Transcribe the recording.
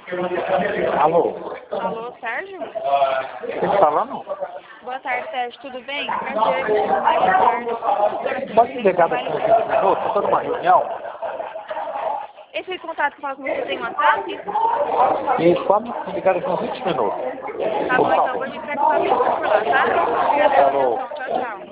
Alô? Alô, Sérgio? Quem tá falando? Boa tarde, Sérgio. Tudo bem? Prazer, me chamo Maria Eduardo. Pode me ligar daqui uns 20 minutos? Estou numa reunião. Esse contato que fala com você tem WhatsApp? Isso, pode me ligar daqui uns 20 minutos. Tá bom, então vou te entregar uma mensagem por lá, tá? Obrigada pela Alô? atenção. Tchau, tchau.